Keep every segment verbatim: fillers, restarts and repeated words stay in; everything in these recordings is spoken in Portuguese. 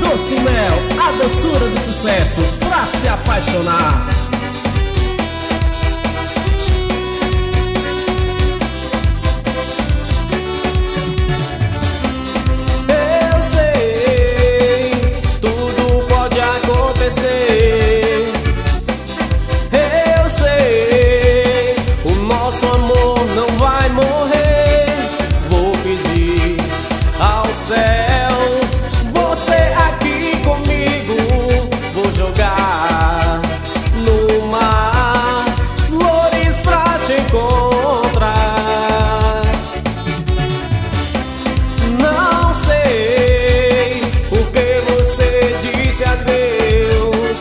Doce Mel, a doçura do sucesso pra se apaixonar. Eu sei, tudo pode acontecer. Eu sei, o nosso amor não vai morrer. Vou pedir aos céus, você aqui comigo. Vou jogar no mar flores pra te encontrar. Não sei por que você disse adeus.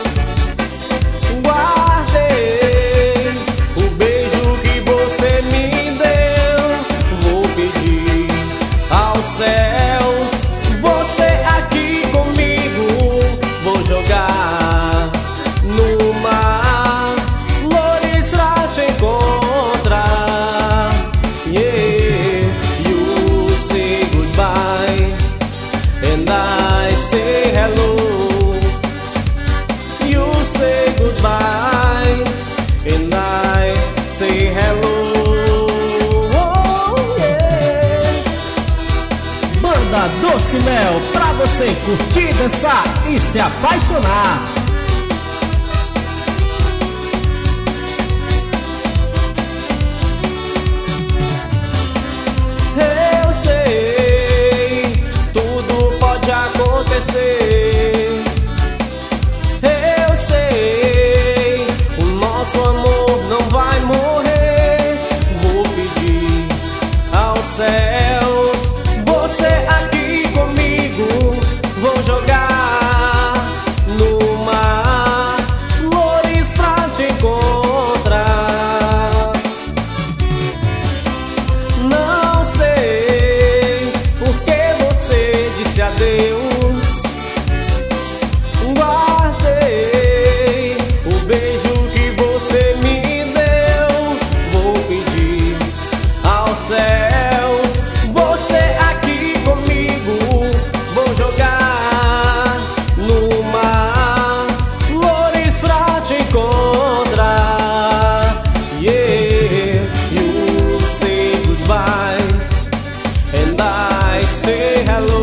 Guardei o beijo que você me deu. Vou pedir aos céus, você aqui comigo. Vou jogar no mar flores pra te encontrar. Yeah, you say goodbye and I say hello. You say goodbye and I say hello. Oh, yeah. Banda Doce Mel, pra você curtir, dançar e se apaixonar. Eu sei, tudo pode acontecer. Eu sei, o nosso amor não vai morrer. Vou pedir aos céus, você aqui comigo. Vou jogar no mar flores pra te encontrar. Não sei por que você disse adeus. Guardei o beijo que você me deu. Vou pedir aos céus, você aqui comigo. Vou jogar no mar flores pra te encontrar. Yeah, you say goodbye and I say hello.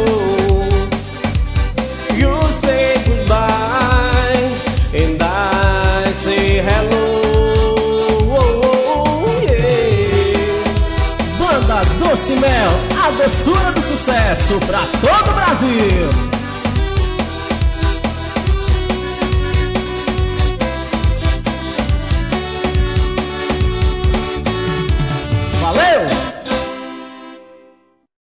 You say goodbye and I say hello. Oh, oh, yeah. Banda Doce Mel, a doçura do sucesso pra todo o Brasil.